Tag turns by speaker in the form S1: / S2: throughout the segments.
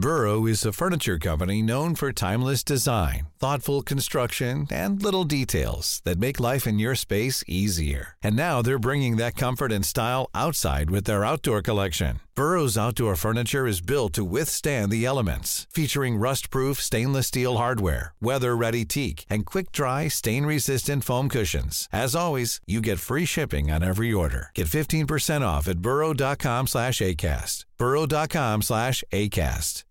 S1: Burrow is a furniture company known for timeless design, thoughtful construction, and little details that make life in your space easier. And now they're bringing that comfort and style outside with their outdoor collection. Burrow's outdoor furniture is built to withstand the elements, featuring rust-proof stainless steel hardware, weather-ready teak, and quick-dry, stain-resistant foam cushions. As always, you get free shipping on every order. Get 15% off at burrow.com/ACAST. burrow.com/ACAST.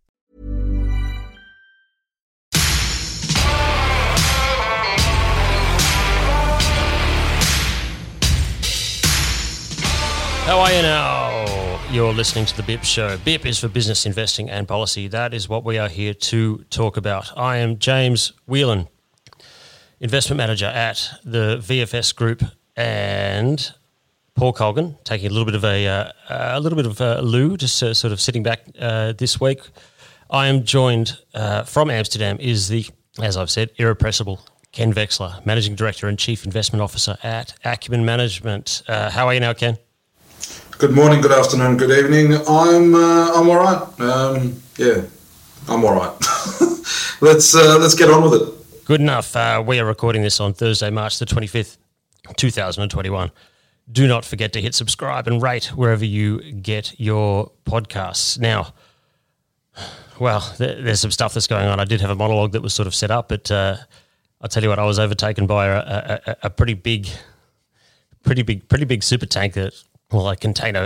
S2: How are you now? You're listening to The BIP Show. BIP is for business, investing and policy. That is what we are here to talk about. I am James Whelan, investment manager at the VFS Group, and Paul Colgan taking a little bit of a loo, just sort of sitting back this week. I am joined from Amsterdam is the, as I've said, irrepressible Ken Vexler, managing director and chief investment officer at Acumen Management. How are you now, Ken?
S3: Good morning, good afternoon, good evening. I'm all right. I'm all right. Let's get on with it.
S2: Good enough. We are recording this on Thursday, March the 25th, 2021. Do not forget to hit subscribe and rate wherever you get your podcasts. Now, well, there's some stuff that's going on. I did have a monologue that was sort of set up, but I'll tell you what, I was overtaken by a pretty big super tank that. Well, a container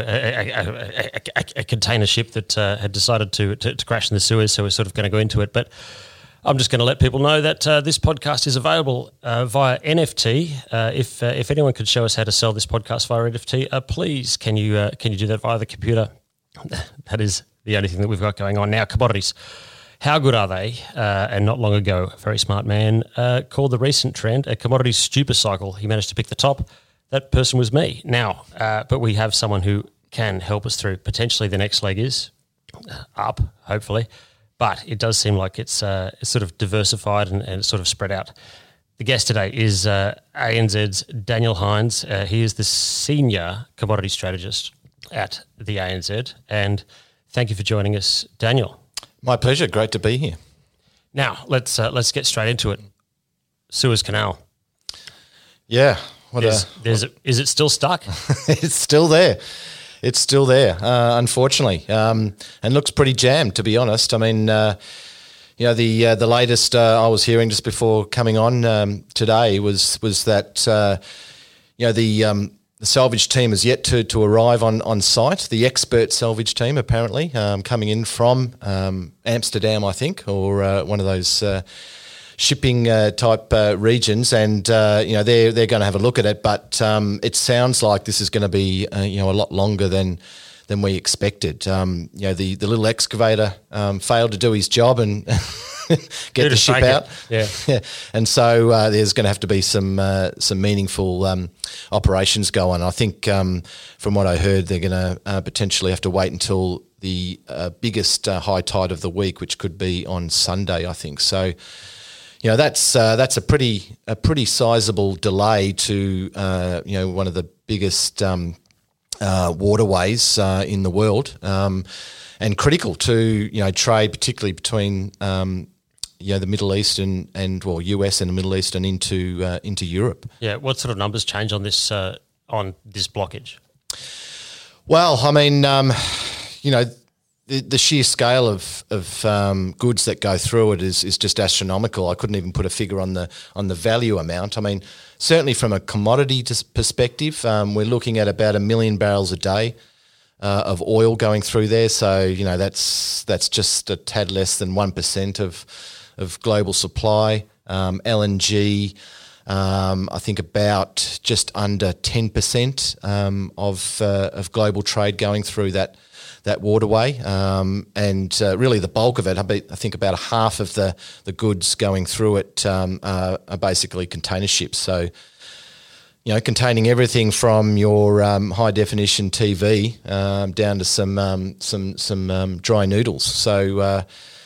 S2: ship that had decided to crash in the Suez, so we're sort of going to go into it. But I'm just going to let people know that this podcast is available via NFT. If anyone could show us how to sell this podcast via NFT, please can you do that via the computer? That is the only thing that we've got going on now. Commodities, how good are they? And not long ago, a very smart man called the recent trend a commodities super cycle. He managed to pick the top. That person was me. Now, but we have someone who can help us through. Potentially the next leg is up, hopefully. But it does seem like it's sort of diversified and sort of spread out. The guest today is ANZ's Daniel Hines. He is the senior commodity strategist at the ANZ. And thank you for joining us, Daniel.
S4: My pleasure. Great to be here.
S2: Now, let's get straight into it. Suez Canal.
S4: Yeah.
S2: Is it still stuck?
S4: It's still there. It's still there, unfortunately, and looks pretty jammed, to be honest. I mean, the latest I was hearing just before coming on today was that the salvage team is yet to arrive on site. The expert salvage team, apparently, coming in from Amsterdam, I think, or one of those shipping type regions, and they're going to have a look at it. But it sounds like this is going to be a lot longer than we expected. The little excavator failed to do his job and get the ship out.
S2: Yeah.
S4: And so there's going to have to be some meaningful operations go on. I think from what I heard, they're going to potentially have to wait until the biggest high tide of the week, which could be on Sunday, I think. So. That's a pretty sizable delay to one of the biggest waterways in the world, and critical to trade, particularly between the Middle East and US and the Middle East and into Europe.
S2: Yeah, what sort of numbers change on this blockage?
S4: Well, I mean, The sheer scale of goods that go through it is just astronomical. I couldn't even put a figure on the value amount. I mean, certainly from a commodity perspective, we're looking at about 1 million barrels a day of oil going through there. So that's just a tad less than 1% of global supply. LNG, I think about just under 10% of global trade going through that waterway, and really the bulk of it, I think about half of the goods going through it are basically container ships. So, containing everything from your high definition TV down to some dry noodles. So,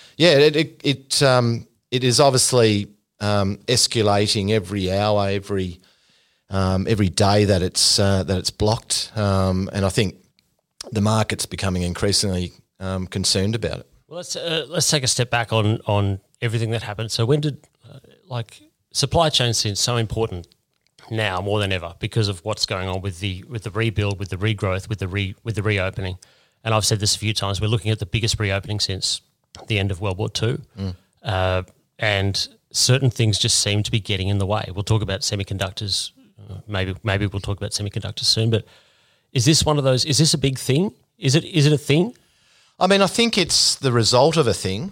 S4: it is obviously escalating every hour, every day that it's blocked, and I think the market's becoming increasingly concerned about it.
S2: Well, let's take a step back on everything that happened. So when did supply chain seem so important now more than ever because of what's going on with the rebuild, with the regrowth, with the reopening? And I've said this a few times. We're looking at the biggest reopening since the end of World War II, and certain things just seem to be getting in the way. We'll talk about semiconductors. Maybe we'll talk about semiconductors soon. But is this one of those? Is this a big thing? Is it a thing?
S4: I mean, I think it's the result of a thing.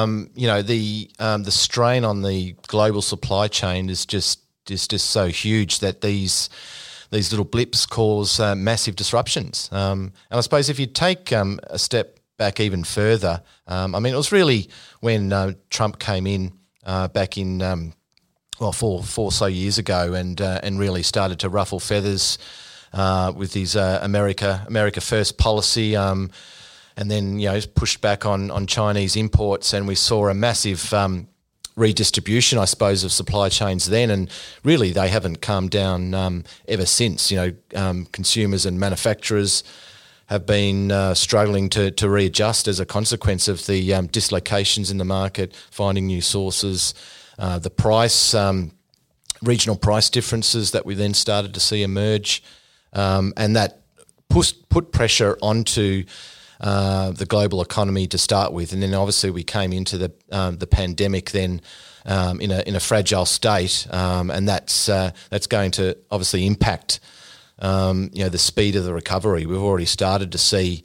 S4: The strain on the global supply chain is just so huge that these little blips cause massive disruptions. And I suppose if you take a step back even further, I mean, it was really when Trump came in back in 4 so years ago, and really started to ruffle feathers with his America First policy. And then, pushed back on Chinese imports, and we saw a massive redistribution, I suppose, of supply chains then, and really they haven't calmed down ever since. Consumers and manufacturers have been struggling to readjust as a consequence of the dislocations in the market, finding new sources, the price, regional price differences that we then started to see emerge, and that put pressure onto the global economy to start with, and then obviously we came into the pandemic then in a fragile state, and that's going to obviously impact the speed of the recovery. We've already started to see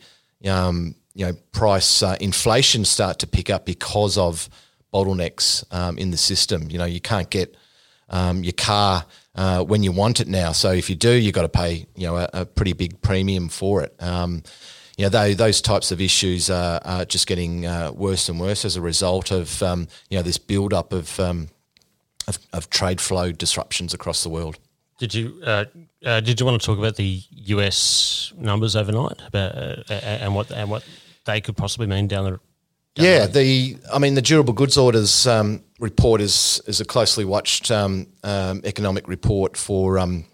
S4: price inflation start to pick up because of bottlenecks in the system. You can't get your car when you want it now, so if you do, you've got to pay a pretty big premium for it. Those types of issues are just getting worse and worse as a result of this build-up of trade flow disruptions across the world.
S2: Did you want to talk about the US numbers overnight and what they could possibly mean down the the durable goods orders report is a closely watched economic report for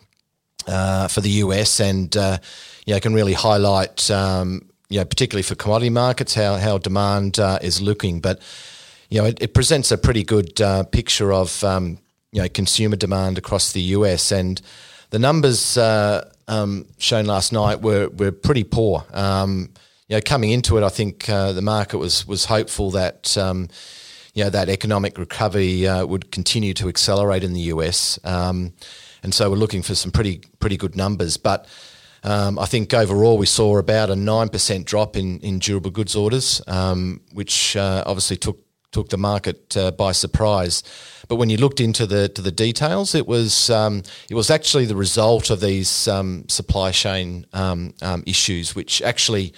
S2: the US, and can really highlight, particularly for commodity markets, how demand is looking. But, it presents a pretty good picture of, consumer demand across the US. And the numbers shown last night were pretty poor. Coming into it, I think the market was hopeful that, that economic recovery would continue to accelerate in the US. And so we're looking for some pretty good numbers. But I think overall we saw about a 9% drop in durable goods orders, which obviously took the market by surprise. But when you looked into the details, it was actually the result of these supply chain issues, which actually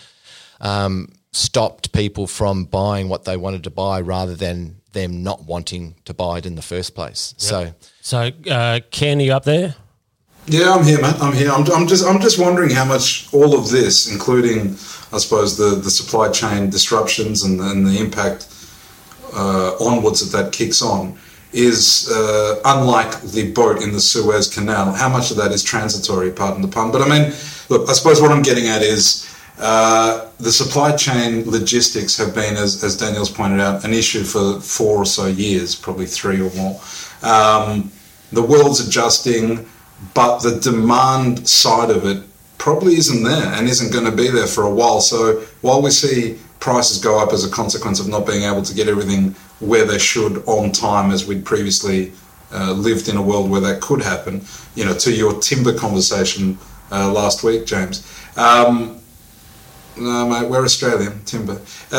S2: stopped people from buying what they wanted to buy rather than them not wanting to buy it in the first place. Yep. So Ken, are you up there?
S3: Yeah, I'm here, mate. I'm here. I'm just wondering how much all of this, including, I suppose, the supply chain disruptions and the impact onwards that kicks on, is unlike the boat in the Suez Canal. How much of that is transitory, pardon the pun? But I mean, look, I suppose what I'm getting at is the supply chain logistics have been, as Daniel's pointed out, an issue for 4 or so years, probably 3 or more. The world's adjusting, but the demand side of it probably isn't there and isn't going to be there for a while. So while we see prices go up as a consequence of not being able to get everything where they should on time, as we'd previously lived in a world where that could happen, to your timber conversation last week, James. No, mate, we're Australian, timber. So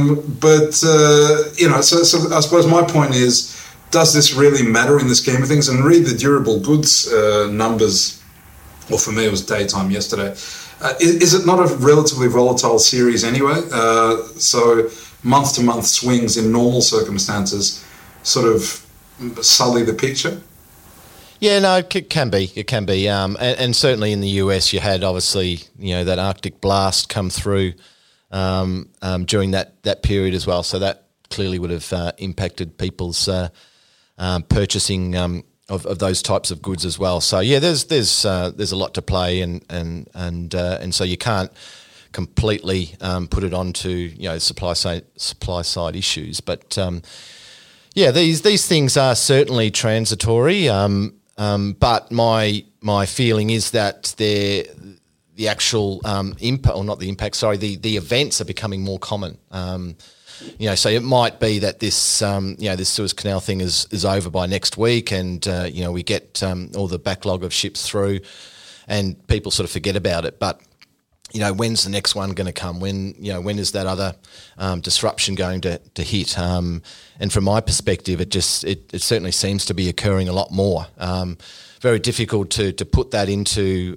S3: I suppose my point is, does this really matter in the scheme of things? And read the durable goods numbers, or for me it was daytime yesterday. Is it not a relatively volatile series anyway? So month-to-month swings in normal circumstances sort of sully the picture?
S4: Yeah, no, it can be. It can be. And certainly in the US, you had obviously, that Arctic blast come through during that period as well. So that clearly would have impacted people's purchasing of those types of goods as well. So yeah, there's a lot to play, and so you can't completely put it onto supply side issues. But these things are certainly transitory. But my feeling is that the actual impact, or not the impact, sorry, the events are becoming more common. So it might be that this this Suez Canal thing is over by next week, and we get all the backlog of ships through, and people sort of forget about it. But when's the next one going to come? When is that other disruption going to hit? And from my perspective, it certainly seems to be occurring a lot more. Very difficult to put that into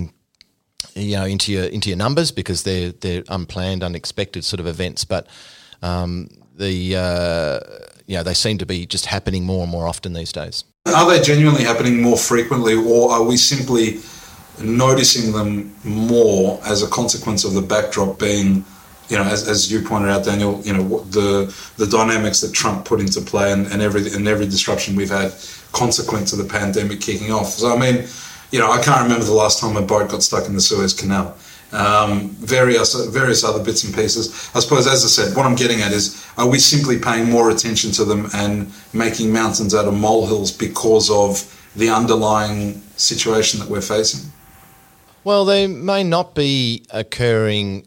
S4: your numbers, because they're unplanned, unexpected sort of events. But they seem to be just happening more and more often these days.
S3: Are they genuinely happening more frequently, or are we simply noticing them more as a consequence of the backdrop being, as you pointed out, Daniel, the dynamics that Trump put into play and every disruption we've had consequent to the pandemic kicking off? So, I mean, I can't remember the last time a boat got stuck in the Suez Canal. Various other bits and pieces. I suppose, as I said, what I'm getting at is, are we simply paying more attention to them and making mountains out of molehills because of the underlying situation that we're facing?
S4: Well, they may not be occurring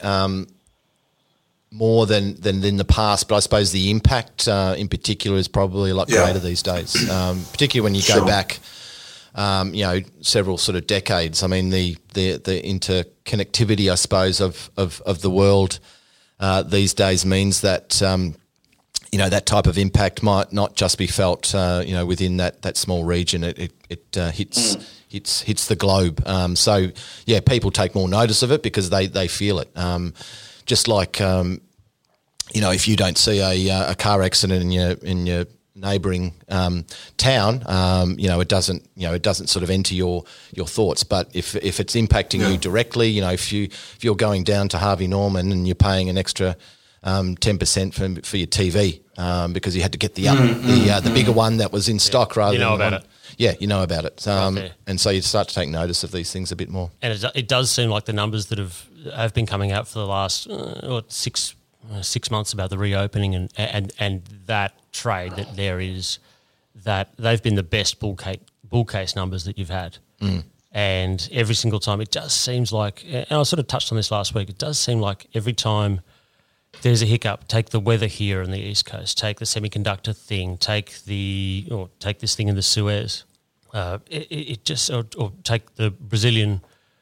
S4: more than in the past, but I suppose the impact in particular is probably a lot greater these days, particularly when you go back several sort of decades. I mean, the interconnectivity, I suppose, of the world these days means that that type of impact might not just be felt within that small region. It hits the globe. So people take more notice of it because they feel it. Just like if you don't see a car accident in your neighbouring town, it doesn't sort of enter your thoughts. But if it's impacting you directly, if you're going down to Harvey Norman and you're paying an extra 10% for your TV because you had to get the bigger one that was in stock rather than
S2: about it.
S4: Yeah, you know about it. And so you start to take notice of these things a bit more.
S2: And it does seem like the numbers that have been coming out for the last 6 months about the reopening and that trade that there is, that they've been the best bull case numbers that you've had. And every single time it just seems like, and I sort of touched on this last week, it does seem like every time there's a hiccup, take the weather here on the East Coast, take the semiconductor thing, take this thing in the Suez, or take the Brazilian,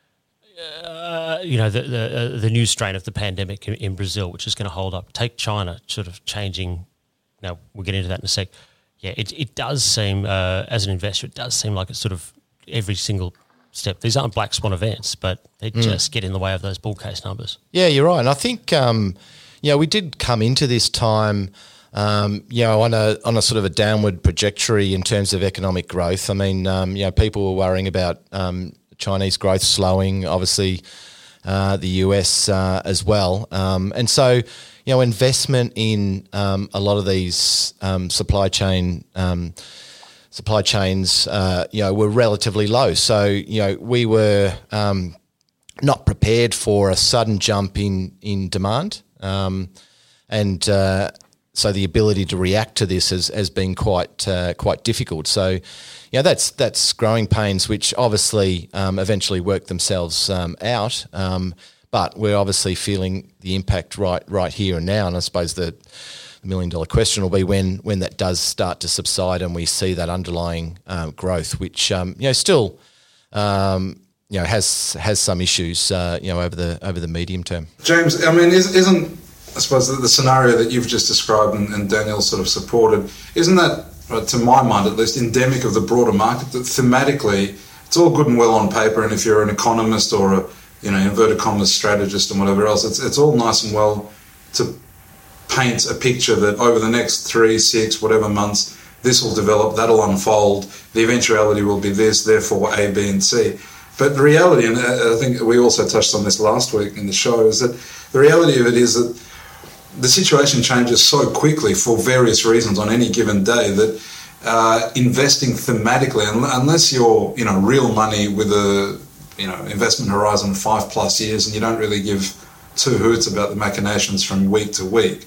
S2: the new strain of the pandemic in Brazil, which is going to hold up. Take China sort of changing. Now, we'll get into that in a sec. Yeah, it does seem, as an investor, it does seem like it's sort of every single step. These aren't black swan events, but they just get in the way of those bull case numbers. Yeah, you're right. And I think, we did come into this time, on a sort of a downward trajectory in terms of economic growth. I mean, people were worrying about Chinese growth slowing, obviously the US as well. And so, investment in a lot of these supply chains, were relatively low. So, we were not prepared for a sudden jump in demand. So the ability to react to this has been quite difficult. So, that's growing pains, which obviously eventually work themselves out. But we're obviously feeling the impact right here and now. And I suppose the $1 million question will be when that does start to subside and we see that underlying growth, which still has some issues over the medium term.
S3: James, I mean, isn't I suppose the scenario that you've just described and Daniel sort of supported, isn't that, to my mind at least, endemic of the broader market, that thematically it's all good and well on paper, and if you're an economist or a inverted commas strategist and whatever else, it's all nice and well to paint a picture that over the next 3, 6, whatever months, this will develop, that'll unfold, the eventuality will be this, therefore A, B and C. But the reality, and I think we also touched on this last week in the show, is that the reality of it is that the situation changes so quickly for various reasons on any given day that investing thematically, unless you're real money with a investment horizon of 5+ years, and you don't really give two hoots about the machinations from week to week,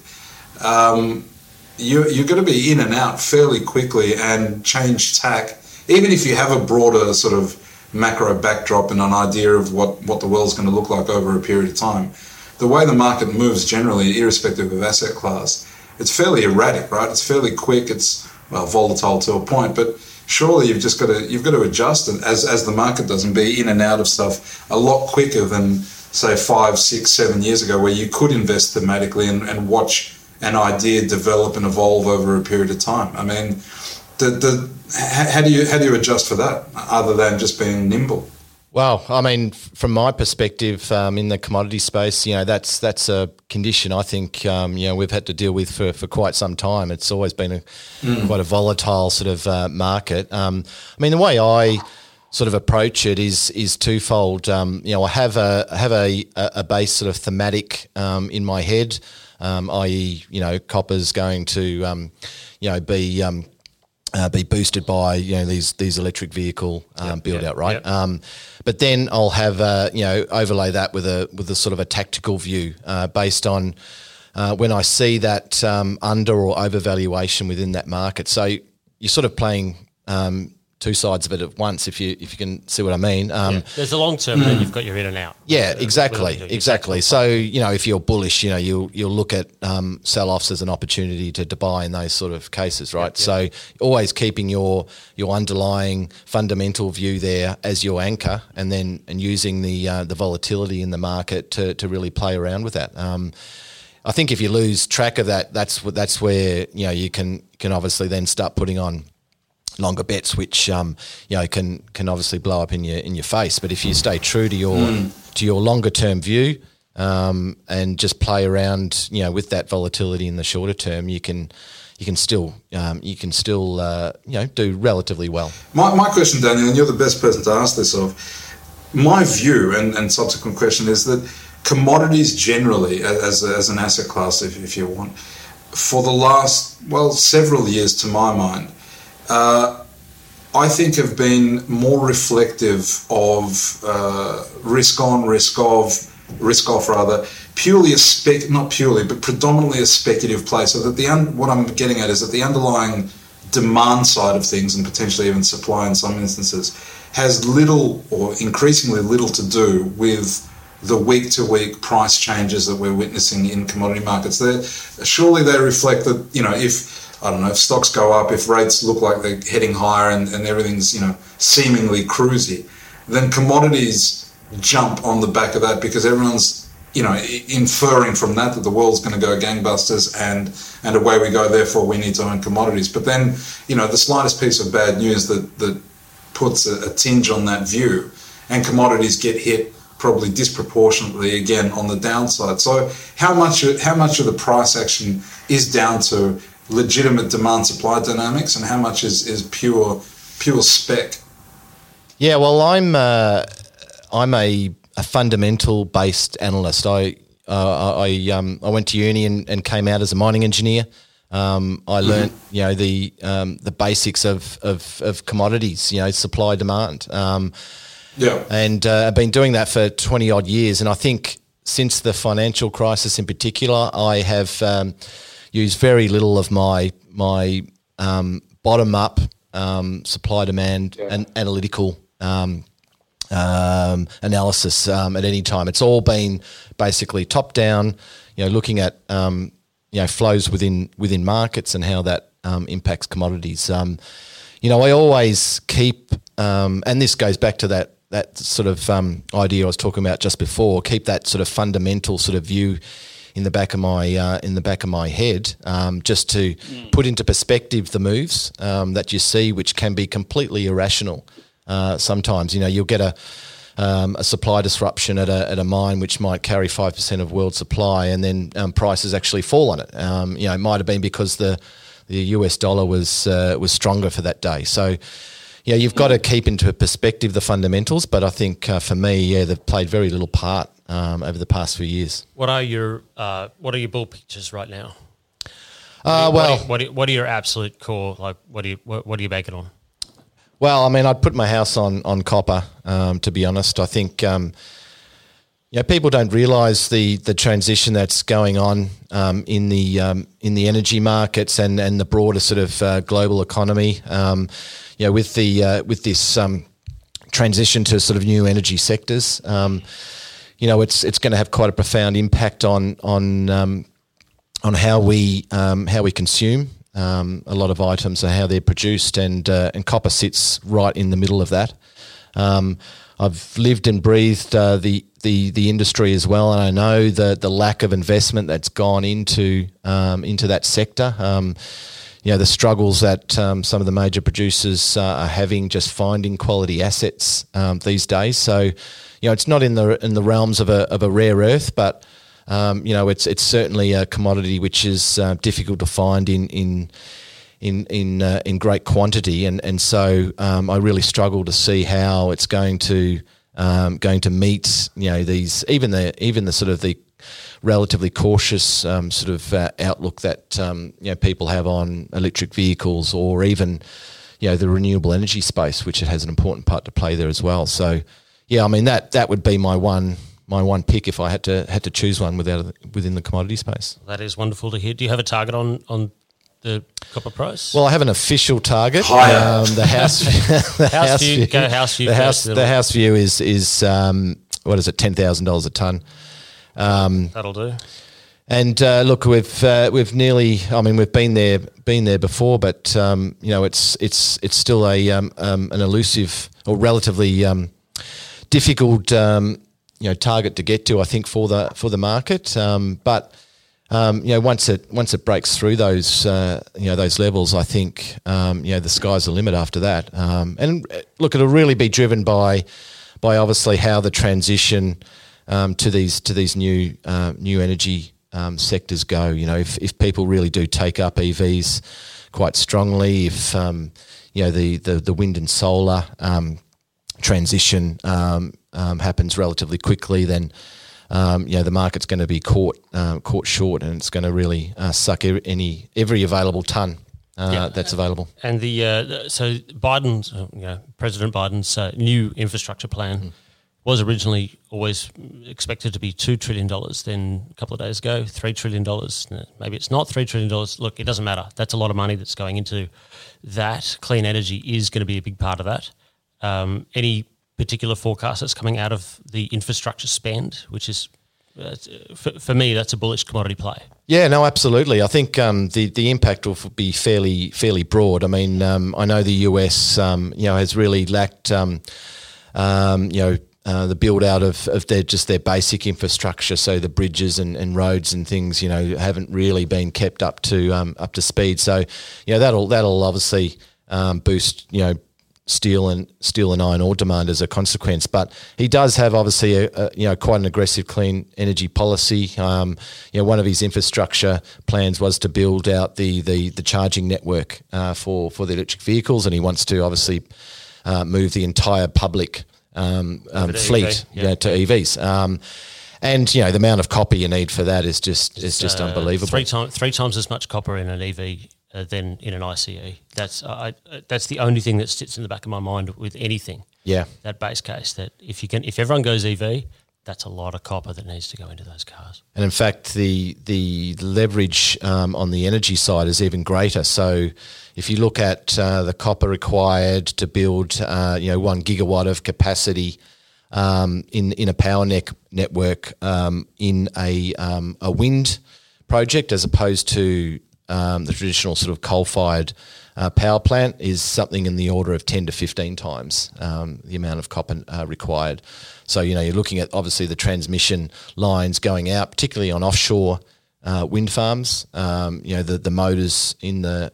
S3: you're going to be in and out fairly quickly and change tack, even if you have a broader sort of macro backdrop and an idea of what the world's going to look like over a period of time. The way the market moves generally, irrespective of asset class, it's fairly erratic, right? It's fairly quick. It's volatile to a point, but surely you've got to adjust, and as the market does, and be in and out of stuff a lot quicker than say 5, 6, 7 years ago, where you could invest thematically and watch an idea develop and evolve over a period of time. I mean, how do you adjust for that other than just being nimble?
S4: Well, I mean, from my perspective, in the commodity space, that's a condition I think we've had to deal with for quite some time. It's always been quite a volatile sort of market. I mean, the way I sort of approach it is twofold. I have a base sort of thematic in my head, i.e., copper's going to be boosted by these electric vehicle build out, right? Yep. But then I'll have overlay that with a sort of a tactical view based on when I see that under or overvaluation within that market. So you're sort of playing two sides of it at once, if you can see what I mean.
S2: There's a long term, and then you've got your in and out.
S4: Yeah, exactly. So if you're bullish, you'll look at sell-offs as an opportunity to buy in those sort of cases, right? Yep. So always keeping your underlying fundamental view there as your anchor, and using the volatility in the market to really play around with that. I think if you lose track of that, that's where you can obviously then start putting on longer bets, which can obviously blow up in your face. But if you stay true to your longer term view and just play around with that volatility in the shorter term, you can still do relatively well.
S3: My question, Daniel, and you're the best person to ask this of, my view and subsequent question is that commodities generally, as an asset class, if you want, for the last several years, to my mind, I think have been more reflective of risk on, risk off, purely but predominantly a speculative play. So that what I'm getting at is that the underlying demand side of things, and potentially even supply in some instances, has little or increasingly little to do with the week-to-week price changes that we're witnessing in commodity markets. Surely they reflect that, if stocks go up, if rates look like they're heading higher and everything's, seemingly cruisy, then commodities jump on the back of that because everyone's, inferring from that the world's going to go gangbusters and away we go, therefore we need to own commodities. But then, the slightest piece of bad news that puts a tinge on that view, and commodities get hit probably disproportionately again on the downside. So how much of the price action is down to legitimate demand supply dynamics, and how much is pure spec?
S4: Yeah, well, I'm a fundamental based analyst. I went to uni and came out as a mining engineer. I learnt the basics of commodities, supply demand. And I've been doing that for 20 odd years, and I think since the financial crisis in particular, I have used very little of my bottom up supply demand and analytical analysis at any time. It's all been basically top down, looking at flows within markets and how that impacts commodities. I always keep, and this goes back to that sort of idea I was talking about just before. Keep that sort of fundamental sort of view in the back of my head, just to put into perspective the moves that you see, which can be completely irrational. Sometimes, you'll get a supply disruption at a mine which might carry 5% of world supply, and then prices actually fall on it. It might have been because the US dollar was stronger for that day. So, you've got to keep into perspective the fundamentals. But I think for me, they've played very little part over the past few years.
S2: What are your bull pictures right now?
S4: What
S2: are your absolute core? Like, what are you banking on?
S4: Well, I mean, I'd put my house on copper. To be honest, I think people don't realise the transition that's going on in the energy markets and the broader sort of global economy. With this transition to sort of new energy sectors, it's going to have quite a profound impact on how we consume a lot of items and how they're produced, and copper sits right in the middle of that. I've lived and breathed the industry as well, and I know the lack of investment that's gone into that sector. The struggles that some of the major producers are having just finding quality assets these days. So, it's not in the realms of a rare earth, but it's certainly a commodity which is difficult to find in great quantity, and so I really struggle to see how it's going to meet these even the sort of the relatively cautious outlook that people have on electric vehicles, or even the renewable energy space, which it has an important part to play there as well. So that would be my one pick if I had to choose one within the commodity space.
S2: That is wonderful to hear. Do you have a target on the copper price?
S4: Well, I have an official target. The house view. The house view is what is it? $10,000 a tonne.
S2: That'll do.
S4: And look, we've nearly. I mean, we've been there before, but it's still an elusive or relatively difficult target to get to, I think, for the market. But once it breaks through those levels, I think the sky's the limit after that. And look, it'll really be driven by obviously how the transition to these new energy sectors go. If people really do take up EVs quite strongly, if the wind and solar transition happens relatively quickly, then the market's going to be caught short, and it's going to really suck every available tonne that's available.
S2: And so President Biden's new infrastructure plan was originally always expected to be $2 trillion. Then a couple of days ago, $3 trillion. Maybe it's not $3 trillion. Look, it doesn't matter. That's a lot of money that's going into that. Clean energy is going to be a big part of that. Any particular forecast that's coming out of the infrastructure spend, which is, for me, that's a bullish commodity play.
S4: Yeah, no, absolutely. I think the impact will be fairly broad. I mean, I know the US, has really lacked, the build out of their basic infrastructure. So the bridges and roads and things, haven't really been kept up to speed. So, that'll obviously boost, steel and iron ore demand as a consequence. But he does have obviously quite an aggressive clean energy policy. One of his infrastructure plans was to build out the charging network for the electric vehicles, and he wants to obviously move the entire public fleet to EVs. And the amount of copper you need for that is just unbelievable.
S2: Three times as much copper in an EV than in an ICE. That's the only thing that sits in the back of my mind with anything.
S4: Yeah,
S2: that base case that if everyone goes EV, that's a lot of copper that needs to go into those cars.
S4: And in fact, the leverage on the energy side is even greater. So if you look at the copper required to build 1 gigawatt of capacity in a power network in a wind project, as opposed to the traditional sort of coal-fired power plant, is something in the order of 10 to 15 times the amount of copper required. So, you're looking at obviously the transmission lines going out, particularly on offshore wind farms. The motors in the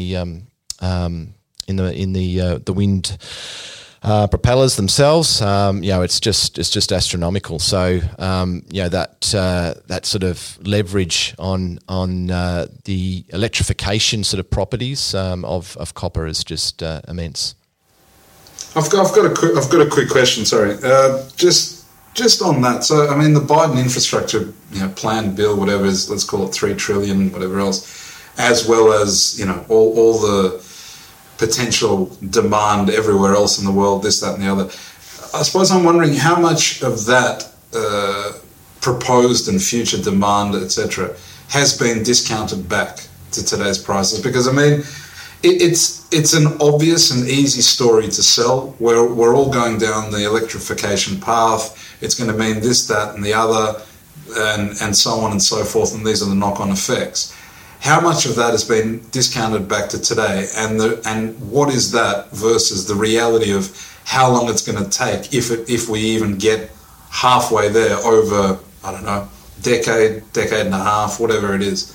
S4: wind propellers themselves. It's just astronomical. So that sort of leverage on the electrification sort of properties of copper is just immense.
S3: I've got a quick question. Sorry, just on that. So I mean, the Biden infrastructure plan, bill, whatever it is, let's call it $3 trillion, whatever else, as well as all the potential demand everywhere else in the world, this, that, and the other. I suppose I'm wondering how much of that proposed and future demand, etc., has been discounted back to today's prices? Because I mean, it's an obvious and easy story to sell. We're all going down the electrification path. It's going to mean this, that, and the other, and so on and so forth. And these are the knock-on effects. How much of that has been discounted back to today, and what is that versus the reality of how long it's going to take if we even get halfway there over, I don't know, decade and a half, whatever it is.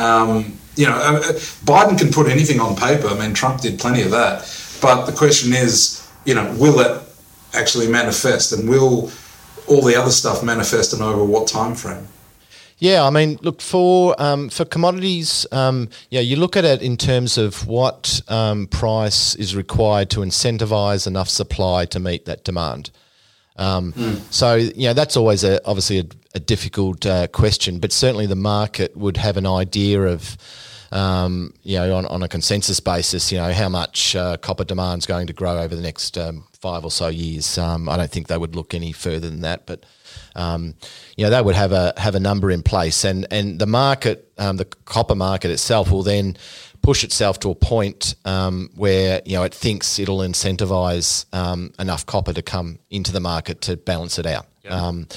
S3: Biden can put anything on paper. I mean, Trump did plenty of that. But the question is, will it actually manifest, and will all the other stuff manifest, and over what time frame?
S4: Yeah, I mean, look, for commodities, you look at it in terms of what price is required to incentivise enough supply to meet that demand. So, that's always obviously a difficult question, but certainly the market would have an idea of, on a consensus basis, how much copper demand is going to grow over the next 5 or so years. I don't think they would look any further than that, but they would have a number in place, and the market, the copper market itself, will then push itself to a point where it thinks it'll incentivise enough copper to come into the market to balance it out. Yep.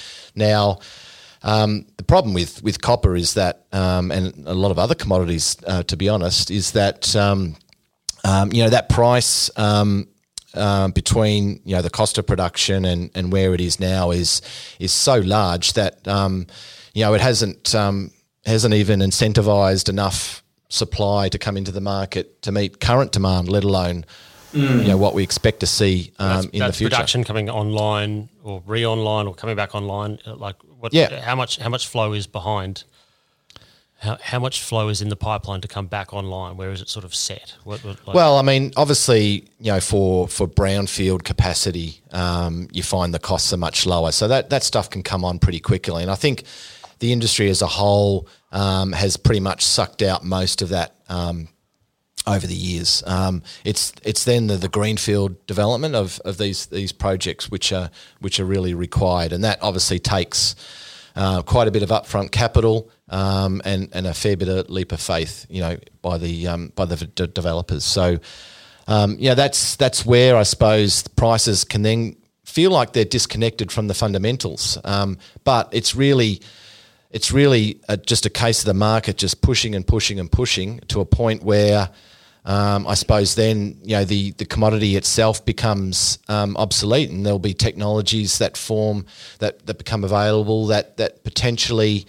S4: The problem with copper is that, and a lot of other commodities, to be honest, is that that price between the cost of production and where it is now is so large that it hasn't even incentivised enough supply to come into the market to meet current demand, let alone what we expect to see in the future.
S2: Production coming online or re-online or coming back online. How much flow is behind? How much flow is in the pipeline to come back online? Where is it sort of set?
S4: Well, I mean, obviously, for brownfield capacity, you find the costs are much lower, so that stuff can come on pretty quickly. And I think the industry as a whole has pretty much sucked out most of that over the years. It's then the greenfield development of these projects which are really required, and that obviously takes quite a bit of upfront capital and a fair bit of leap of faith, by the developers. So that's where I suppose prices can then feel like they're disconnected from the fundamentals. But it's really just a case of the market just pushing and pushing and pushing to a point where I suppose then the commodity itself becomes obsolete, and there'll be technologies that become available that potentially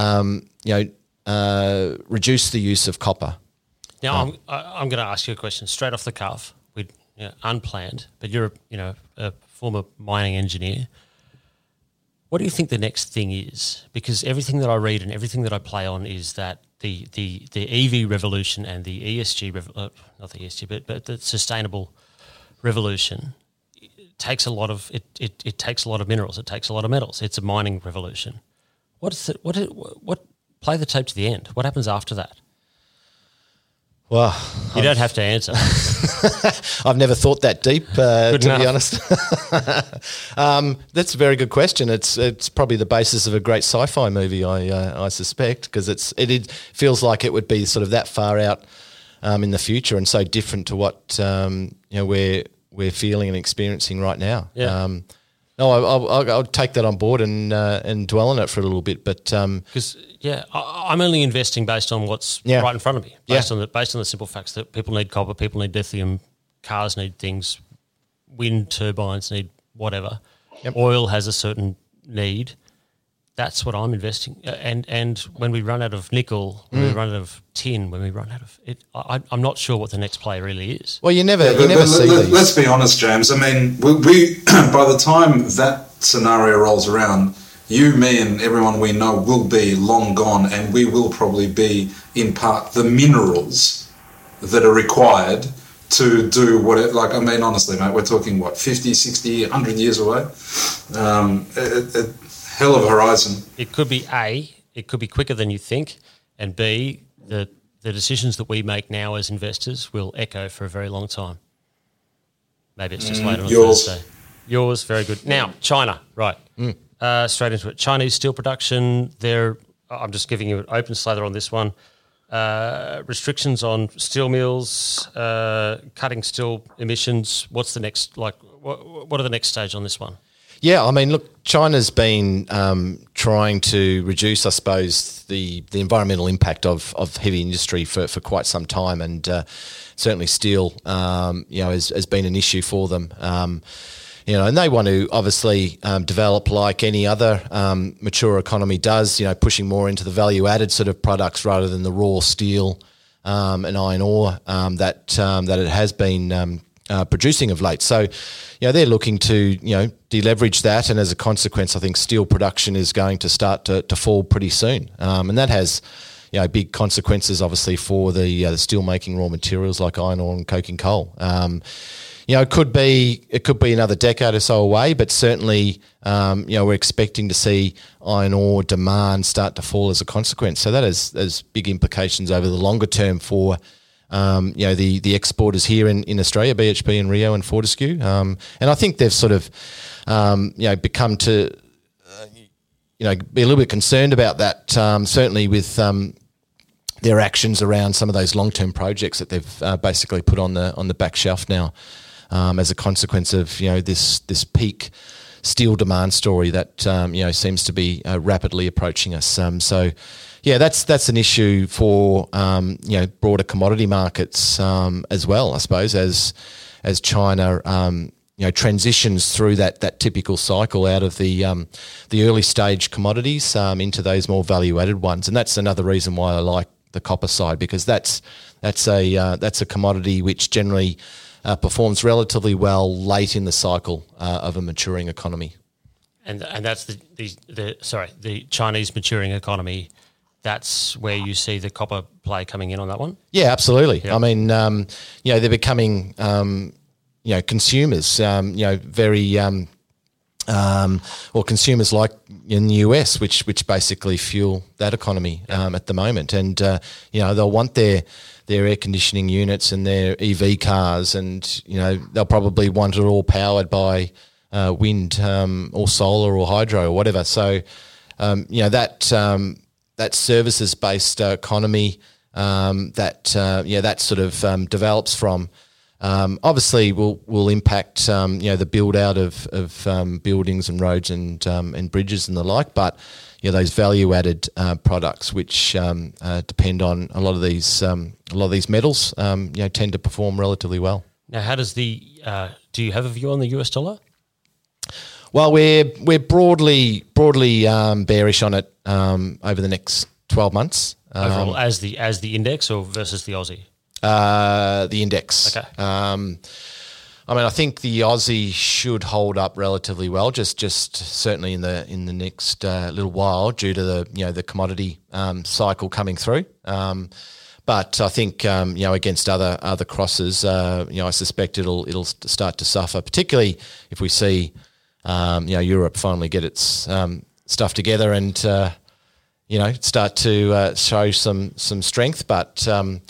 S4: reduce the use of copper.
S2: Now I'm going to ask you a question straight off the cuff, unplanned. But you're a former mining engineer. What do you think the next thing is? Because everything that I read and everything that I play on is that the EV revolution and the ESG, not the ESG, but the sustainable revolution takes a lot of it takes a lot of minerals. It takes a lot of metals. It's a mining revolution. What play the tape to the end? What happens after that?
S4: Well,
S2: you don't have to answer.
S4: I've never thought that deep, to be honest. That's a very good question. It's probably the basis of a great sci-fi movie, I suspect, because it feels like it would be sort of that far out in the future and so different to what we're feeling and experiencing right now.
S2: Yeah.
S4: I'll take that on board and dwell on it for a little bit, but
S2: because I'm only investing based on what's right in front of me, based on the simple facts that people need copper, people need lithium, cars need things, wind turbines need whatever, oil has a certain need. That's what I'm investing, and when we run out of nickel, when we run out of tin, when we run out of it, I'm not sure what the next play really is.
S4: Well, you never see these.
S3: Let's be honest, James. I mean, we by the time that scenario rolls around, you, me, and everyone we know will be long gone, and we will probably be, in part, the minerals that are required to do what it, like, I mean, honestly, mate, we're talking, 50, 60, 100 years away? Hell of a horizon.
S2: It could be A, it could be quicker than you think, and B, the decisions that we make now as investors will echo for a very long time. Maybe it's just later on Thursday. Yours, very good. Now, China, right. straight into it. Chinese steel production, I'm just giving you an open slather on this one. Restrictions on steel mills, cutting steel emissions. What's the next, what are the next stage on this one?
S4: Yeah, I mean, look, China's been trying to reduce, I suppose, the environmental impact of heavy industry for quite some time, and certainly steel, has been an issue for them. And they want to obviously develop like any other mature economy does, pushing more into the value-added sort of products rather than the raw steel and iron ore that it has been producing of late. So, they're looking to, deleverage that, and as a consequence, I think steel production is going to start to fall pretty soon. And that has, big consequences, obviously, for the steel-making raw materials like iron ore and coking coal. It could be another decade or so away, but certainly, we're expecting to see iron ore demand start to fall as a consequence. So that has big implications over the longer term for, the exporters here in Australia, BHP and Rio and Fortescue. And I think they've sort of, become to, be a little bit concerned about that, certainly with their actions around some of those long-term projects that they've basically put on the back shelf now. As a consequence of this peak steel demand story that seems to be rapidly approaching us. That's an issue for broader commodity markets as well, I suppose, as China transitions through that typical cycle out of the early stage commodities into those more value added ones, and that's another reason why I like the copper side, because that's a commodity which generally performs relatively well late in the cycle of a maturing economy.
S2: And that's the Chinese maturing economy. That's where you see the copper play coming in on that one?
S4: Yeah, absolutely.
S2: Yep.
S4: I mean, they're becoming, consumers, very, or consumers like in the US, which basically fuel that economy at the moment. And, they'll want their air conditioning units and their EV cars, and they'll probably want it all powered by wind or solar or hydro or whatever. So that services based economy that sort of develops from obviously will impact the build out of buildings and roads and bridges and the like, but those value added products which depend on a lot of these metals tend to perform relatively well.
S2: Now, how does do you have a view on the US dollar?
S4: Well, we're broadly bearish on it over the next 12 months.
S2: Overall, as the index or versus the Aussie?
S4: The index.
S2: Okay.
S4: I think the Aussie should hold up relatively well, just certainly in the next little while due to the commodity cycle coming through. But I think against other crosses, I suspect it'll start to suffer, particularly if we see Europe finally get its stuff together and start to show some strength. But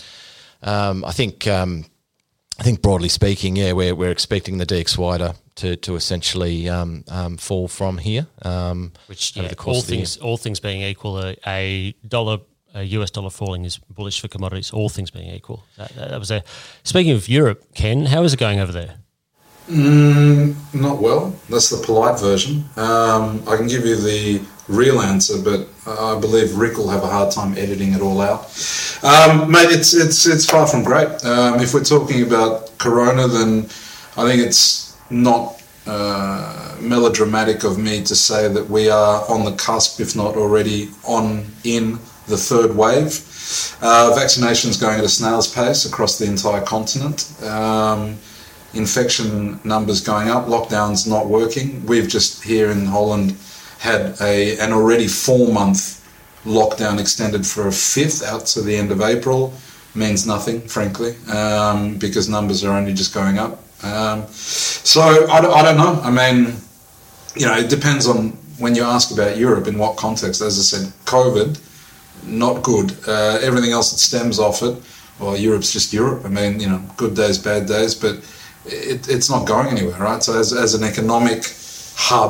S4: I think broadly speaking, we're expecting the DXY to essentially fall from here.
S2: Which
S4: over the course of the year.
S2: All things being equal, a US dollar falling is bullish for commodities. All things being equal, that was there. Speaking of Europe, Ken, how is it going over there?
S3: Not well. That's the polite version. I can give you the real answer, but I believe Rick will have a hard time editing it all out. Mate, it's far from great. If we're talking about Corona, then I think it's not melodramatic of me to say that we are on the cusp, if not already in the third wave. Vaccination's going at a snail's pace across the entire continent. Infection numbers going up, lockdowns not working. We've just here in Holland had an already 4-month lockdown extended for a 5th out to the end of April. Means nothing, frankly, because numbers are only just going up. So I don't know. I mean, it depends on when you ask about Europe, in what context. As I said, COVID, not good. Everything else that stems off it, well, Europe's just Europe. I mean, good days, bad days, but it's not going anywhere, right? So as an economic hub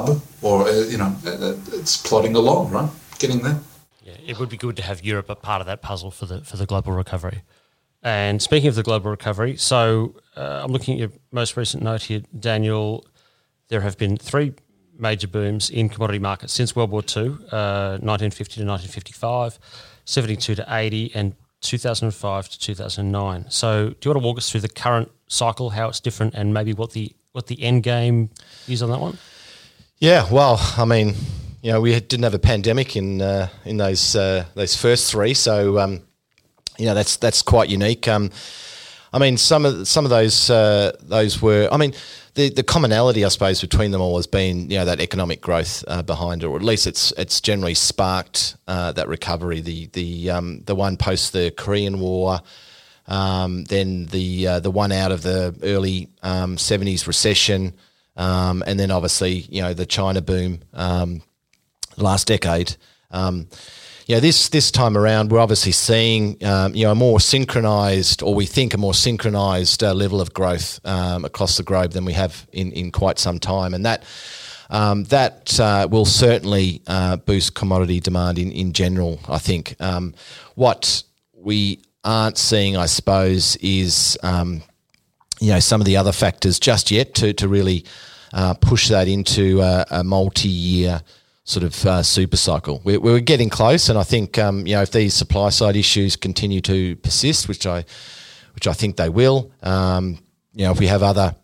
S3: or it's plodding along, right? Getting there.
S2: Yeah, it would be good to have Europe a part of that puzzle for the global recovery. And speaking of the global recovery, so I'm looking at your most recent note here, Daniel. There have been 3 major booms in commodity markets since World War II, 1950 to 1955, 72 to 80, and 2005 to 2009. So do you want to walk us through the current cycle, how it's different, and maybe what the end game is on that one?
S4: Yeah, well, I mean, we didn't have a pandemic in those first 3, so that's quite unique. I mean, some of those were. I mean, the commonality, I suppose, between them all has been that economic growth behind it, or at least it's generally sparked that recovery. The one post the Korean War, then the one out of the early 70s recession, and then obviously the China boom last decade. This time around, we're obviously seeing a more synchronised, or we think a more synchronised level of growth across the globe than we have in quite some time, and that will certainly boost commodity demand in general. I think what we aren't seeing, I suppose, is some of the other factors just yet to really push that into a multi-year sort of super cycle. We're getting close, and I think if these supply side issues continue to persist, which I think they will, if we have other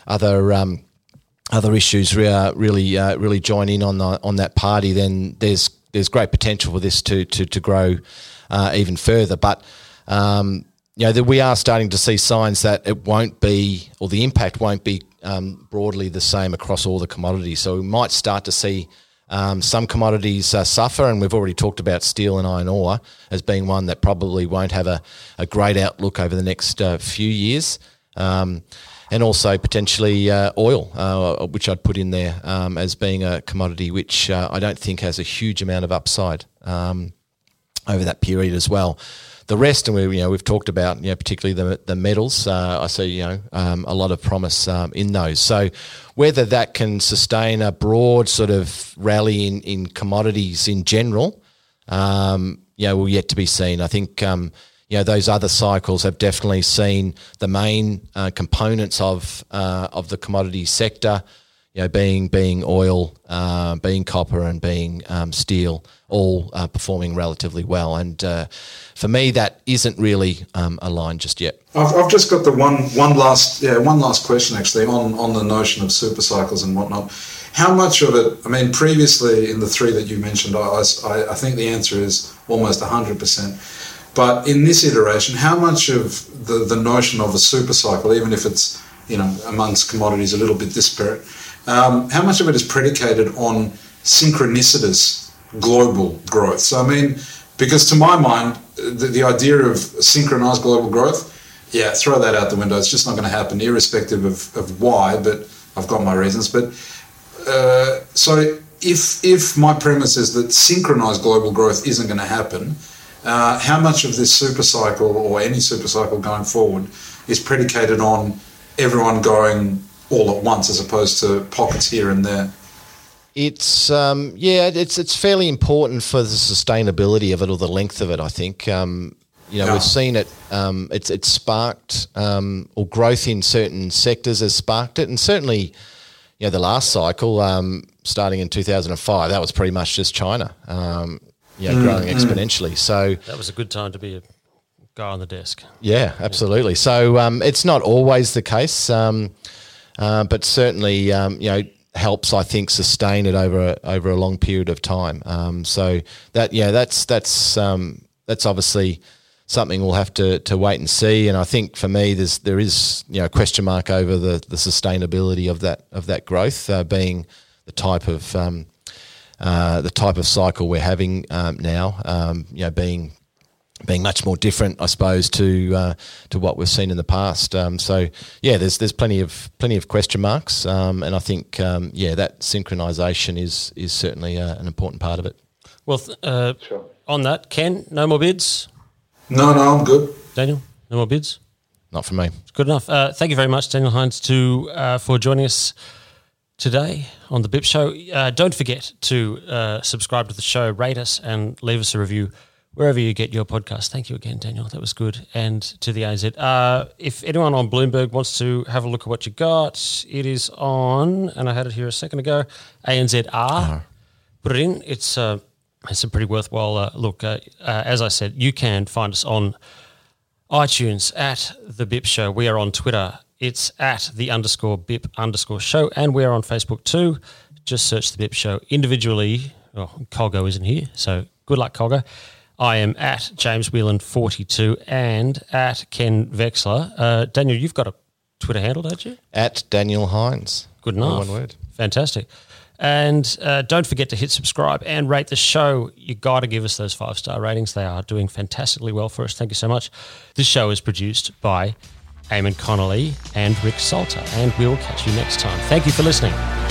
S4: issues really join in on that party, then there's great potential for this to grow even further. But that we are starting to see signs that it won't be, or the impact won't be broadly the same across all the commodities. So we might start to see some commodities suffer, and we've already talked about steel and iron ore as being one that probably won't have a great outlook over the next few years, and also potentially oil, which I'd put in there as being a commodity which I don't think has a huge amount of upside over that period as well. The rest, and we've talked about particularly the metals. I see a lot of promise in those. So whether that can sustain a broad sort of rally in commodities in general, will yet to be seen. I think those other cycles have definitely seen the main components of the commodity sector, being oil, being copper, and being steel, all performing relatively well. And for me, that isn't really aligned just yet.
S3: I've just got the one last question actually on the notion of super cycles and whatnot. How much of it? I mean, previously in the 3 that you mentioned, I think the answer is almost 100%. But in this iteration, how much of the notion of a super cycle, even if it's amongst commodities a little bit disparate, how much of it is predicated on synchronicitous global growth? So, I mean, because to my mind, the idea of synchronized global growth, throw that out the window. It's just not going to happen, irrespective of why, but I've got my reasons. But so if my premise is that synchronized global growth isn't going to happen, how much of this super cycle, or any super cycle going forward, is predicated on everyone going all at once as opposed to pockets here and there?
S4: It's it's fairly important for the sustainability of it, or the length of it. I think we've seen it. It's sparked or growth in certain sectors has sparked it, and certainly the last cycle starting in 2005, that was pretty much just China growing exponentially. So
S2: that was a good time to be a guy on the desk.
S4: Yeah, absolutely. So it's not always the case. But certainly, helps, I think, sustain it over a long period of time. So that's obviously something we'll have to wait and see. And I think for me, there is a question mark over the sustainability of that growth being the type of cycle we're having now. Being much more different, I suppose, to what we've seen in the past. There's plenty of question marks, and I think that synchronisation is certainly an important part of it.
S2: Well, sure. On that, Ken, no more bids?
S3: No, I'm good.
S2: Daniel, no more bids?
S4: Not from me.
S2: Good enough. Thank you very much, Daniel Hines, for joining us today on The Bip Show. Don't forget to subscribe to the show, rate us, and leave us a review wherever you get your podcast. Thank you again, Daniel. That was good. And to the AZ. If anyone on Bloomberg wants to have a look at what you got, it is on, and I had it here a second ago, ANZR. Put it in. It's a pretty worthwhile look. As I said, you can find us on iTunes at The Bip Show. We are on Twitter. It's at @the_bip_show. And we are on Facebook too. Just search The Bip Show individually. Oh, Colgo isn't here, so good luck, Colgo. I am at James Whelan 42 and at Ken Vexler. Daniel, you've got a Twitter handle, don't you?
S4: At Daniel Hines.
S2: Good enough.
S4: One word.
S2: Fantastic. And don't forget to hit subscribe and rate the show. You got to give us those 5-star ratings. They are doing fantastically well for us. Thank you so much. This show is produced by Eamon Connolly and Rick Salter, and we will catch you next time. Thank you for listening.